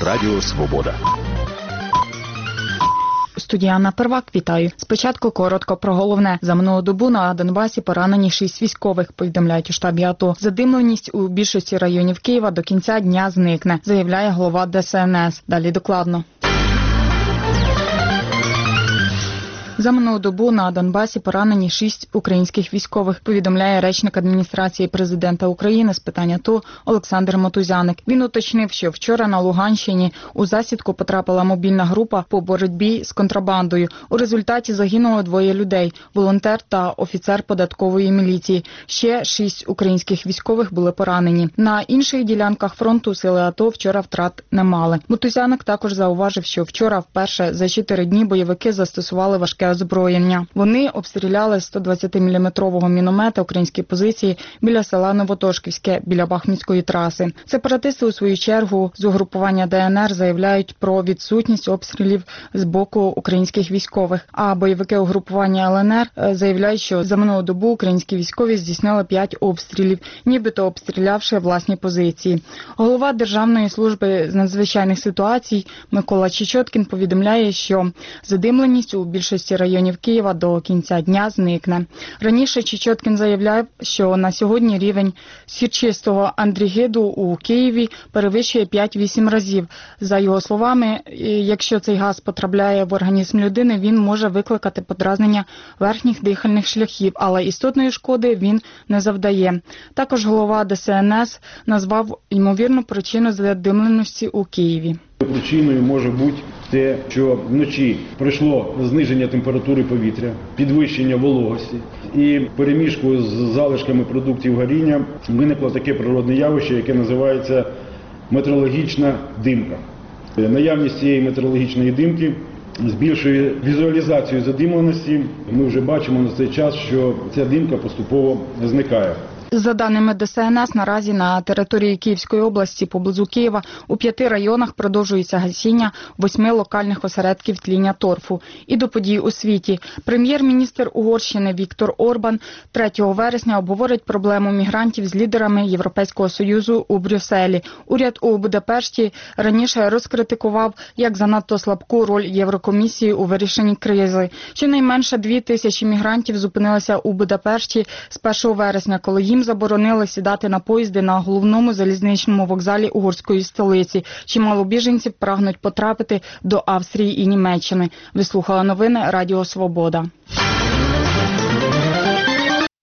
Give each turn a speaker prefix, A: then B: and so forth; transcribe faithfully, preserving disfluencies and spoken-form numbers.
A: Радіо Свобода.
B: Студія Анна Первак, вітаю. Спочатку коротко про головне. За минулу добу на Донбасі поранені шість військових, повідомляють у штабі АТО. Задимленість у більшості районів Києва до кінця дня зникне, заявляє голова Де Ес Ен Ес. Далі докладно. За минулу добу на Донбасі поранені шість українських військових, повідомляє речник адміністрації президента України з питань АТО Олександр Мотузяник. Він уточнив, що вчора на Луганщині у засідку потрапила мобільна група по боротьбі з контрабандою. У результаті загинуло двоє людей – волонтер та офіцер податкової міліції. Ще шість українських військових були поранені. На інших ділянках фронту сили АТО вчора втрат не мали. Мотузяник також зауважив, що вчора вперше за чотири дні бойовики застосували важке озброєння. Вони обстріляли сто двадцятиміліметрового міномета українські позиції біля села Новотошківське, біля Бахмутської траси. Сепаратисти, у свою чергу, з угрупування Де Ен Ер заявляють про відсутність обстрілів з боку українських військових. А бойовики угрупування Ел Ен Ер заявляють, що за минулу добу українські військові здійснили п'ять обстрілів, нібито обстрілявши власні позиції. Голова Державної служби з надзвичайних ситуацій Микола Чечоткін повідомляє, що задимленість у більшості районів Києва до кінця дня зникне. Раніше Чечоткін заявляв, що на сьогодні рівень сірчистого андрігіду у Києві перевищує п'ять-вісім разів. За його словами, якщо цей газ потрапляє в організм людини, він може викликати подразнення верхніх дихальних шляхів, але істотної шкоди він не завдає. Також голова Де Ес Ен Ес назвав ймовірну причину задимленості у Києві.
C: Причиною може бути те, що вночі пройшло зниження температури повітря, підвищення вологості і перемішку з залишками продуктів горіння виникло таке природне явище, яке називається метеорологічна димка. Наявність цієї метеорологічної димки збільшує візуалізацію задимленості. Ми вже бачимо на цей час, що ця димка поступово зникає.
B: За даними Де Ес Ен Ес, наразі на території Київської області поблизу Києва у п'яти районах продовжується гасіння восьми локальних осередків тління торфу. І до подій у світі. Прем'єр-міністр Угорщини Віктор Орбан третього вересня обговорить проблему мігрантів з лідерами Європейського Союзу у Брюсселі. Уряд у Будапешті раніше розкритикував як занадто слабку роль Єврокомісії у вирішенні кризи. Щонайменше дві тисячі мігрантів зупинилися у Будапешті з першого вересня, коли їм заборонили сідати на поїзди на головному залізничному вокзалі угорської столиці. Чимало біженців прагнуть потрапити до Австрії і Німеччини. Ви слухали новини Радіо Свобода.